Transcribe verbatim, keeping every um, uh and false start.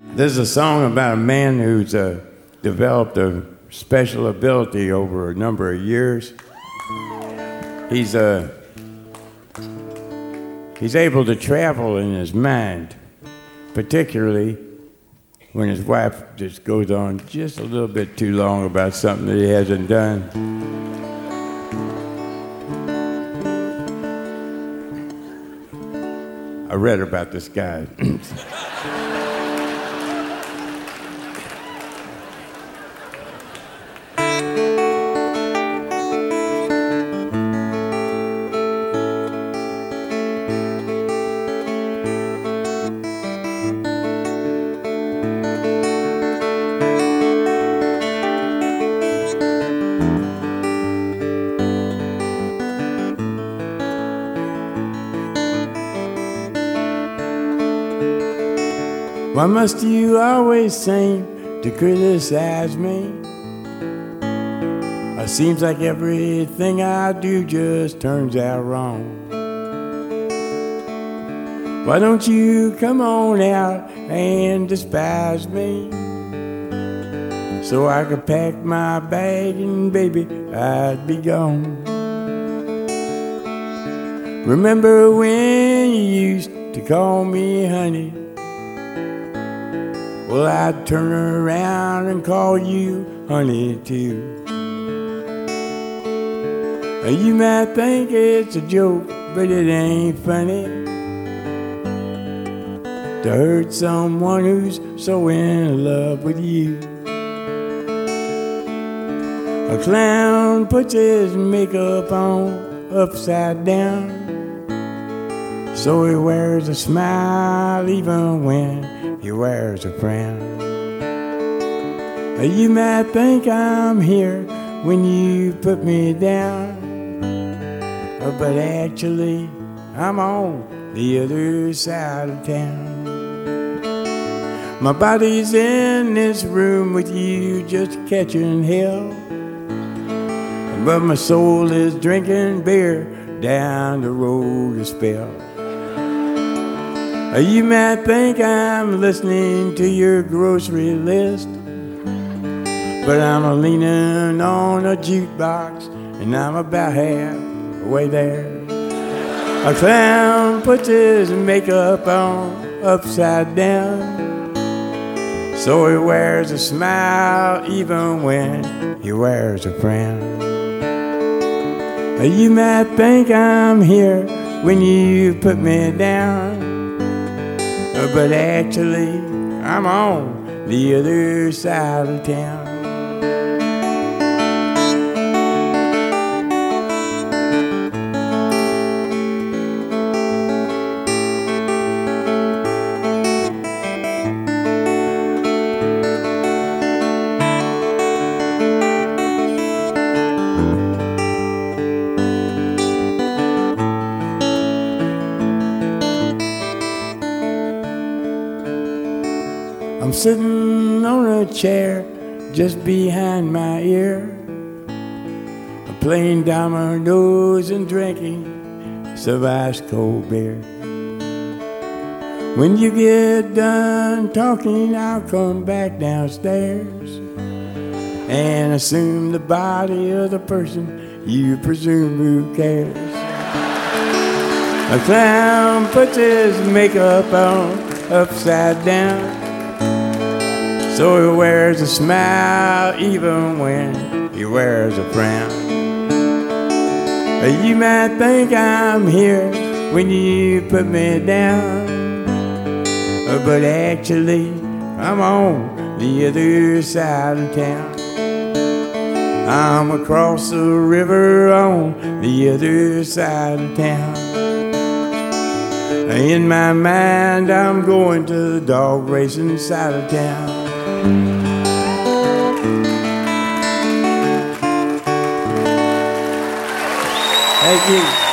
There's a song about a man who's uh, developed a special ability over a number of years. He's uh, he's able to travel in his mind, particularly when his wife just goes on just a little bit too long about something that he hasn't done. I read about this guy. Why must you always seem to criticize me? It seems like everything I do just turns out wrong. Why don't you come on out and despise me, so I could pack my bag and baby, I'd be gone. Remember when you used to call me honey? Well, I'd turn around and call you honey too. You might think it's a joke, but it ain't funny to hurt someone who's so in love with you. A clown puts his makeup on upside down, so he wears a smile even when he wears a frown. You might think I'm here when you put me down, but actually I'm on the other side of town. My body's in this room with you just catching hell, but my soul is drinking beer down the road a spell. You might think I'm listening to your grocery list, but I'm a leaning on a jukebox and I'm about halfway there. A clown puts his makeup on upside down, so he wears a smile even when he wears a frown. You might think I'm here when you put me down, but actually I'm on the other side of town. I'm sitting on a chair just behind my ear, I'm playing dominoes and drinking some ice cold beer. When you get done talking, I'll come back downstairs and assume the body of the person you presume who cares. A clown puts his makeup on upside down, so he wears a smile even when he wears a frown. You might think I'm here when you put me down, but actually I'm on the other side of town. I'm across the river on the other side of town. In my mind I'm going to the dog racing side of town. Thank you.